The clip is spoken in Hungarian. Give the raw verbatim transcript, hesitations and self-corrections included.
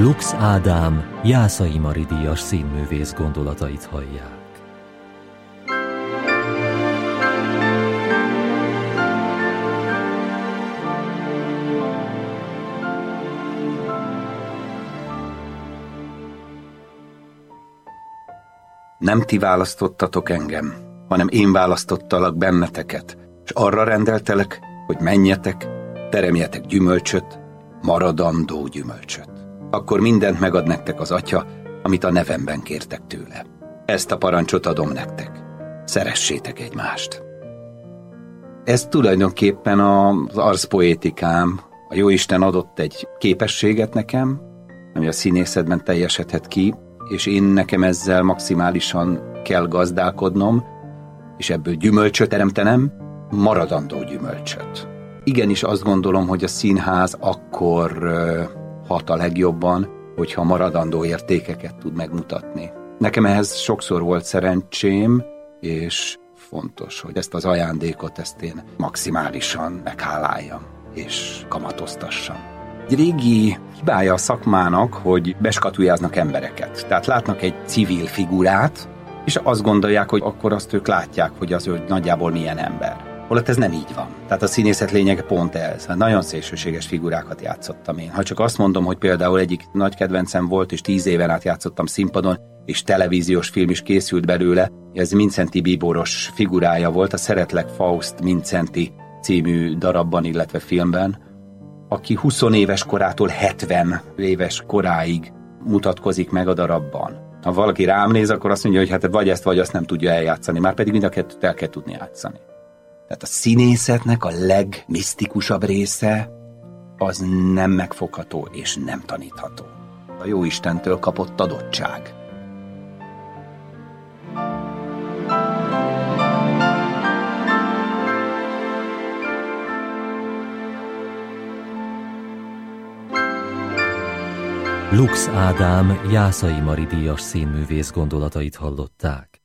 Lux Ádám, Jászai Mari díjas színművész gondolatait hallják. Nem ti választottatok engem, hanem én választottalak benneteket, és arra rendeltelek, hogy menjetek, teremjetek gyümölcsöt, maradandó gyümölcsöt. Akkor mindent megad nektek az Atya, amit a nevemben kértek tőle. Ezt a parancsot adom nektek. Szeressétek egymást. Ez tulajdonképpen az arszpoétikám. A Jóisten adott egy képességet nekem, ami a színészetben teljesedhet ki, és én nekem ezzel maximálisan kell gazdálkodnom, és ebből gyümölcsöt teremtenem, maradandó gyümölcsöt. Igenis azt gondolom, hogy a színház akkor uh, hat a legjobban, hogyha maradandó értékeket tud megmutatni. Nekem ehhez sokszor volt szerencsém, és fontos, hogy ezt az ajándékot, ezt én maximálisan megháláljam, és kamatoztassam. Egy régi hibája a szakmának, hogy beskatujáznak embereket. Tehát látnak egy civil figurát, és azt gondolják, hogy akkor azt ők látják, hogy az ő nagyjából milyen ember. Holott ez nem így van. Tehát a színészet lényege pont ez. Nagyon szélsőséges figurákat játszottam én. Ha csak azt mondom, hogy például egyik nagy kedvencem volt, és tíz éven át játszottam színpadon, és televíziós film is készült belőle, ez Mindszenty bíboros figurája volt, a Szeretlek Faust Mindszenty című darabban, illetve filmben, aki húsz éves korától hetven éves koráig mutatkozik meg a darabban. Ha valaki rám néz, akkor azt mondja, hogy hát vagy ezt, vagy azt nem tudja eljátszani, már pedig mind a kettőt el kell tudni játszani. Tehát a színészetnek a legmisztikusabb része az nem megfogható és nem tanítható. A Jóistentől kapott adottság. Lux Ádám, Jászai Mari díjas színművész gondolatait hallották.